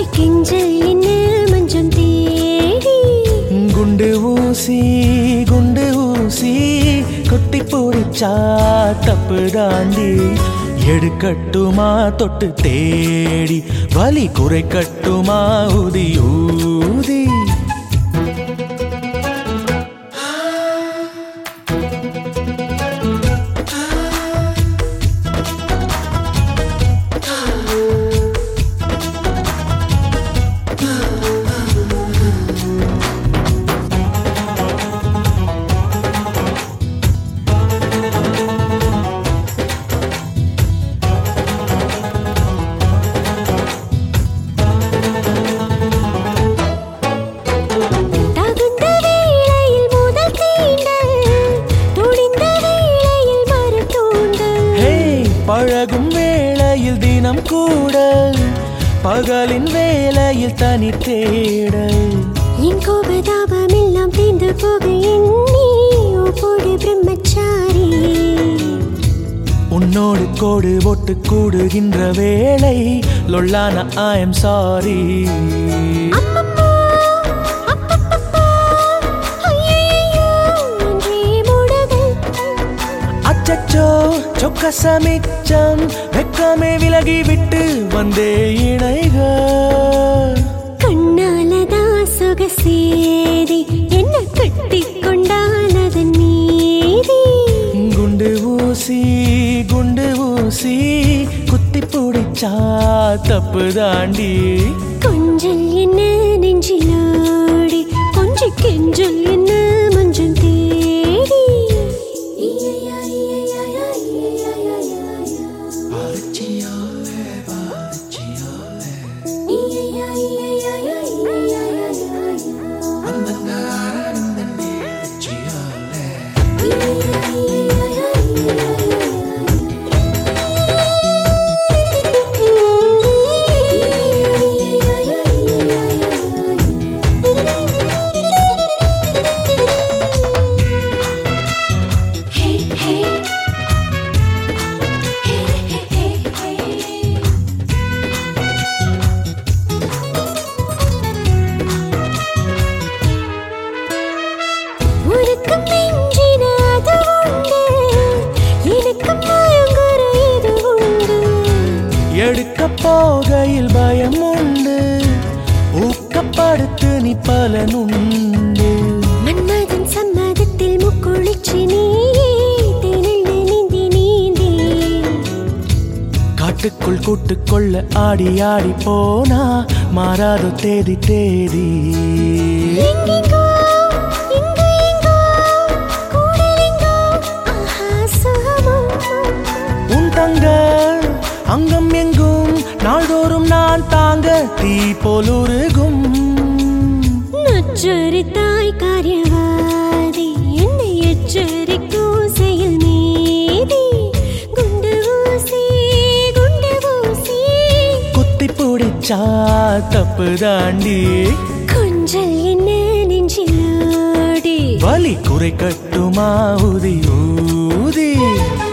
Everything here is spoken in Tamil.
கெஞ்சல் என்ன மஞ்சம் தேடி குண்டு ஊசி கொட்டி போடுச்சா தப்பு தாண்டி எடுக்கட்டுமா தொட்டு தேடி வலி குறைக்கட்டுமா ஊதி ஊதி பழகும் வேளையில் தினம் கூடல் பகலின் வேளையில் தனி தேடல் என் கோபதாபம் எல்லாம் தீர்ந்து போக எண்ணி போடு பிரம்மச்சாரி உன்னோடு கோடு ஒட்டு கூடுகின்ற வேளை லொல்லான I am sorry அச்சச்சோ சொக்க சமிச்சம் வெக்கமே விலகி விட்டு வந்தே இணைக கண்ணாலதா சுகசேதி என்ன கட்டி கொண்டானது நீதி குண்டு ஊசி குத்தி பிடிச்சா தப்பு தாண்டி கொஞ்சல் என்ன நெஞ்சிலோடி கொஞ்சி கெஞ்சல் என்ன மஞ்சம் தேடி எடுக்க போகையில் பயம் உண்டு ஊக்கப்படுத்து நீ பலனுண்டு மன்மதன் சம்மதத்தில் முக்குளிச்சு நீயே நீந்தி நீந்தி காட்டுக்குள் கூட்டுக்கொள்ள ஆடி ஆடி போனா மாறாதோ தேதி தேதி உன் தங்க அங்கம் எங்கும் நாள்தோறும் நான் தாங்க தீ போலுருகும் நச்சரித்தாய் காரியவாதி என்னை எச்சரிக்கும் செயல் மீதி குண்டு ஊசி குத்தி பிடிச்சா தப்பு தாண்டி கொஞ்சல் என்ன நெஞ்சிலோடி வலி குறைக்கட்டுமா ஊதி ஊதி